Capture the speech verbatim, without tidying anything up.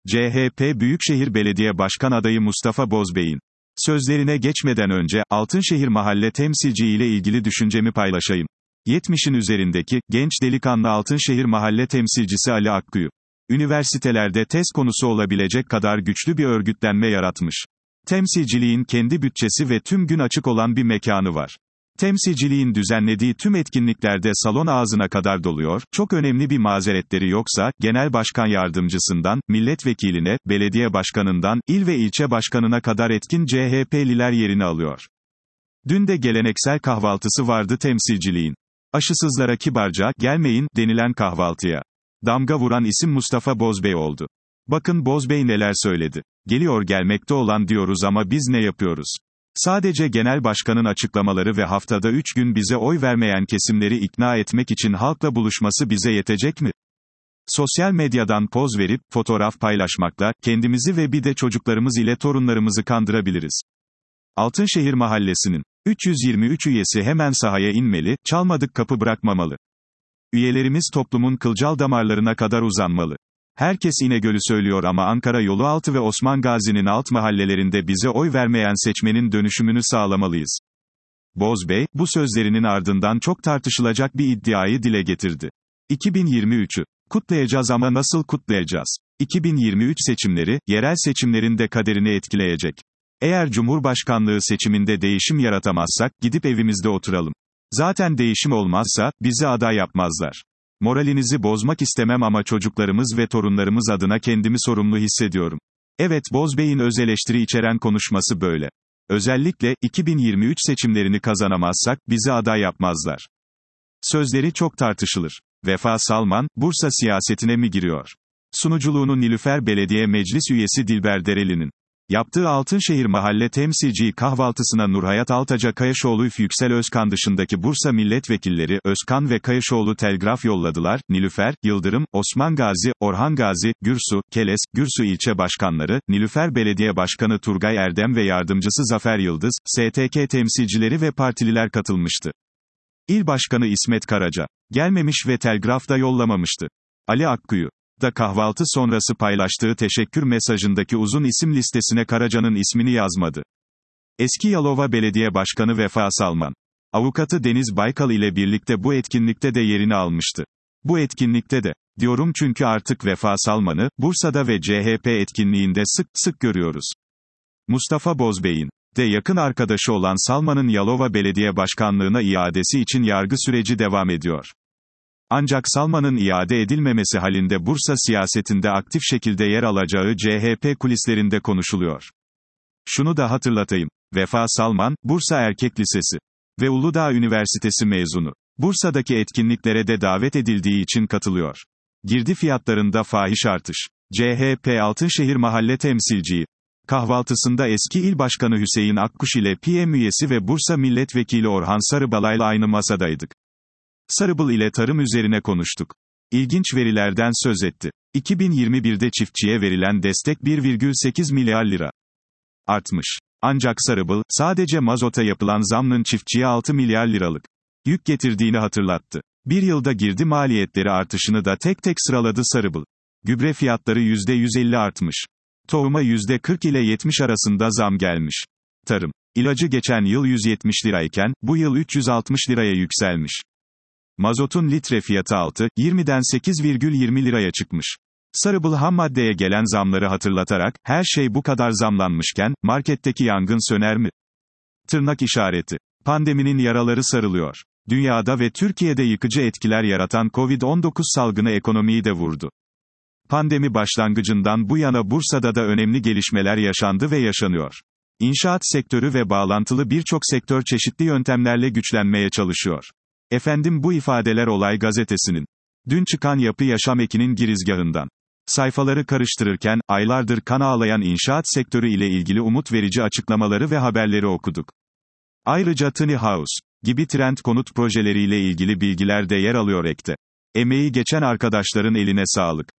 C H P Büyükşehir Belediye Başkan adayı Mustafa Bozbey'in sözlerine geçmeden önce, Altınşehir Mahalle temsilci ile ilgili düşüncemi paylaşayım. yetmişin üzerindeki, genç delikanlı Altınşehir Mahalle temsilcisi Ali Akkuyu, üniversitelerde tez konusu olabilecek kadar güçlü bir örgütlenme yaratmış. Temsilciliğin kendi bütçesi ve tüm gün açık olan bir mekanı var. Temsilciliğin düzenlediği tüm etkinliklerde salon ağzına kadar doluyor, çok önemli bir mazeretleri yoksa, genel başkan yardımcısından, milletvekiline, belediye başkanından, il ve ilçe başkanına kadar etkin C H P'liler yerini alıyor. Dün de geleneksel kahvaltısı vardı temsilciliğin. Aşısızlara kibarca, gelmeyin, denilen kahvaltıya damga vuran isim Mustafa Bozbey oldu. Bakın Bozbey neler söyledi. Geliyor gelmekte olan diyoruz ama biz ne yapıyoruz? Sadece genel başkanın açıklamaları ve haftada üç gün bize oy vermeyen kesimleri ikna etmek için halkla buluşması bize yetecek mi? Sosyal medyadan poz verip, fotoğraf paylaşmakla, kendimizi ve bir de çocuklarımız ile torunlarımızı kandırabiliriz. Altınşehir Mahallesi'nin üç yüz yirmi üç üyesi hemen sahaya inmeli, çalmadık kapı bırakmamalı. Üyelerimiz toplumun kılcal damarlarına kadar uzanmalı. Herkes İnegöl'ü söylüyor ama Ankara Yolualtı ve Osman Gazi'nin alt mahallelerinde bize oy vermeyen seçmenin dönüşümünü sağlamalıyız. Bozbey, bu sözlerinin ardından çok tartışılacak bir iddiayı dile getirdi. iki bin yirmi üçü kutlayacağız ama nasıl kutlayacağız? iki bin yirmi üç seçimleri, yerel seçimlerin de kaderini etkileyecek. Eğer Cumhurbaşkanlığı seçiminde değişim yaratamazsak, gidip evimizde oturalım. Zaten değişim olmazsa, bizi aday yapmazlar. Moralinizi bozmak istemem ama çocuklarımız ve torunlarımız adına kendimi sorumlu hissediyorum. Evet, Bozbey'in öz eleştiri içeren konuşması böyle. Özellikle, iki bin yirmi üç seçimlerini kazanamazsak, bizi aday yapmazlar. Sözleri çok tartışılır. Vefa Salman, Bursa siyasetine mi giriyor? Sunuculuğunu Nilüfer Belediye Meclis üyesi Dilber Dereli'nin yaptığı Altınşehir Mahalle temsilci kahvaltısına Nurhayat Altaca Kayaşoğlu Üf Yüksel Özkan dışındaki Bursa milletvekilleri, Özkan ve Kayaşoğlu telgraf yolladılar. Nilüfer, Yıldırım, Osman Gazi, Orhan Gazi, Gürsu, Keles, Gürsu ilçe başkanları, Nilüfer Belediye Başkanı Turgay Erdem ve yardımcısı Zafer Yıldız, S T K temsilcileri ve partililer katılmıştı. İl Başkanı İsmet Karaca gelmemiş ve telgraf da yollamamıştı. Ali Akkuyu da kahvaltı sonrası paylaştığı teşekkür mesajındaki uzun isim listesine Karaca'nın ismini yazmadı. Eski Yalova Belediye Başkanı Vefa Salman, avukatı Deniz Baykal ile birlikte bu etkinlikte de yerini almıştı. Bu etkinlikte de, diyorum çünkü artık Vefa Salman'ı, Bursa'da ve C H P etkinliğinde sık sık görüyoruz. Mustafa Bozbey'in de yakın arkadaşı olan Salman'ın Yalova Belediye Başkanlığına iadesi için yargı süreci devam ediyor. Ancak Salman'ın iade edilmemesi halinde Bursa siyasetinde aktif şekilde yer alacağı C H P kulislerinde konuşuluyor. Şunu da hatırlatayım. Vefa Salman, Bursa Erkek Lisesi ve Uludağ Üniversitesi mezunu. Bursa'daki etkinliklere de davet edildiği için katılıyor. Girdi fiyatlarında fahiş artış. C H P Altınşehir Mahalle temsilciyi kahvaltısında eski il başkanı Hüseyin Akkuş ile P M üyesi ve Bursa milletvekili Orhan Sarıbalay'la aynı masadaydık. Sarıbıl ile tarım üzerine konuştuk. İlginç verilerden söz etti. iki bin yirmi birde çiftçiye verilen destek bir virgül sekiz milyar lira artmış. Ancak Sarıbıl, sadece mazota yapılan zamın çiftçiye altı milyar liralık yük getirdiğini hatırlattı. Bir yılda girdi maliyetleri artışını da tek tek sıraladı Sarıbıl. Gübre fiyatları yüzde yüz elli artmış. Tohuma yüzde kırk ile yetmiş arasında zam gelmiş. Tarım ilacı geçen yıl yüz yetmiş lirayken, bu yıl üç yüz altmış liraya yükselmiş. Mazotun litre fiyatı altı yirmiden sekiz virgül yirmi liraya çıkmış. Sarıbıl ham maddeye gelen zamları hatırlatarak, her şey bu kadar zamlanmışken, marketteki yangın söner mi? Tırnak işareti. Pandeminin yaraları sarılıyor. Dünyada ve Türkiye'de yıkıcı etkiler yaratan kovid on dokuz salgını ekonomiyi de vurdu. Pandemi başlangıcından bu yana Bursa'da da önemli gelişmeler yaşandı ve yaşanıyor. İnşaat sektörü ve bağlantılı birçok sektör çeşitli yöntemlerle güçlenmeye çalışıyor. Efendim bu ifadeler Olay Gazetesi'nin dün çıkan Yapı Yaşam Eki'nin girizgahından. Sayfaları karıştırırken, aylardır kan ağlayan inşaat sektörü ile ilgili umut verici açıklamaları ve haberleri okuduk. Ayrıca Tiny House gibi trend konut projeleriyle ilgili bilgiler de yer alıyor ekte. Emeği geçen arkadaşların eline sağlık.